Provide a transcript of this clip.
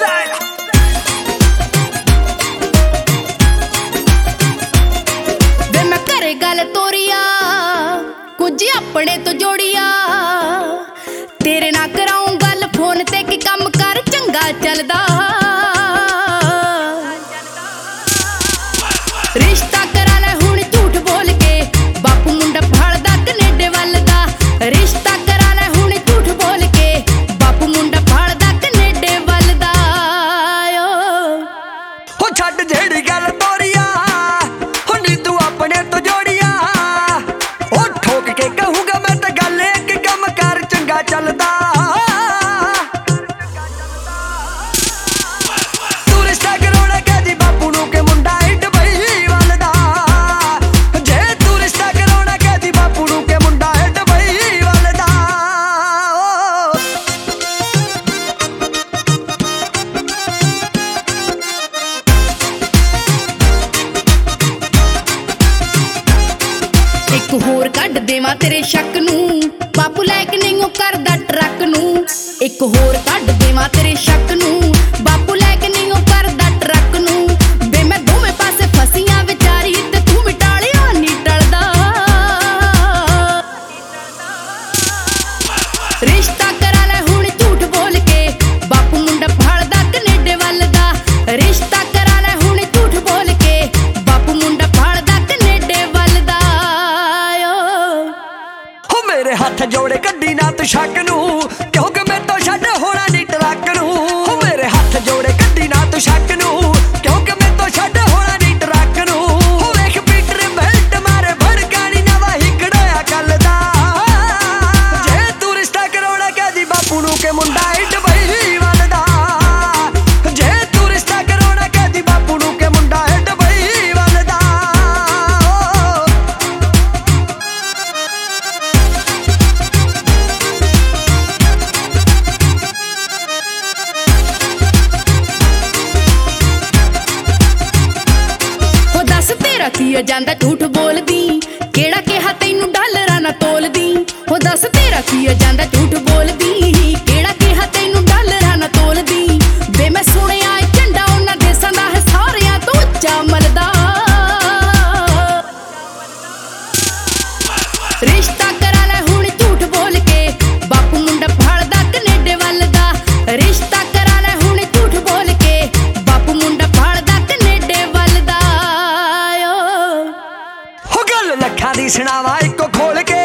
वे मैं घरे गल तोरिया कुछ अपने तो जोड़िया तेरे ना कराऊं गल फोन ते कि कम कर चंगा चलदा रिश्ता करा ले हुण झूठ बोल के बापू मुंडा भालदा कनेडे वल दा रिश्ता करा ले हुण झूठ बोल के बापू मुंडा भालदा कनेडे वल दा हो छड्ड जेड़ी गल तोरिया हुण तू अपने तो जोड़िया ओ ठोक के कहूंगा मैं ते गल एक कम कर चंगा चलदा तू रिश्ता करोड़ा कहदी बापू नू के मुंडा डबई वल दा जे तू रिश्ता करोड़ा कहदी बापू नू के मुंडा डबई वल दा एक होर कढ देवां तेरे शक नू बापू लैके नहीं करदा ट्रक नू एक होर कढ देवां तेरे शक नू बापू लैके नहीं करदा ट्रक नू वे मैं दोवें पासे फसियां विचारी ते तू मिटालिया नहीं टलदा रिश्ता करा ले हुण झूठ बोल के बापू मुंडा भालदा कनेडे वल दा रिश्ता करा ले हुण झूठ बोल के बापू मुंडा भालदा कनेडे वल दा हो मेरे हाथ जोड़े कड्डी ना तू शक नू क्योंकि मैं तो छड्ड होना नहीं ट्रक नू हो मेरे हाथ जोड़े कड्डी ना तू शक नू क्योंकि मैं तो छड्ड होना नहीं ट्रक नू हो वेख पीटर बेल्ट मारे भड़कानी नवा हिकड़ाया कल दा जे तू रिश्ता करोड़ा कहदी बापू नू के मुंडा डबई वल दा जे तू रिश्ता करोड़ा कहदी बापू नू के मुंडा डबई वल दा हो दस तेरा की जांदा झूठ बोलदी केड़ा कहा तैनू डॉलरां ना तोलदी हो दस तेरा की जांदा झूठ बोलदी केड़ा कहा तैनू डॉलरां ना तोलदी वे मैं सुनिया झंडा उन्हां देसां दा है सारियां तो ਉੱਚਾ ਮਲਦਾ रिश्ता करा ले हुण झूठ बोल के बापू मुंडा भालदा कनेडे वल दा रिश्ता करा ले हुण झूठ बोल के बापू मुंडा भालदा कनेडे वल दा हो गल लखां दी सुणावा इको खोल के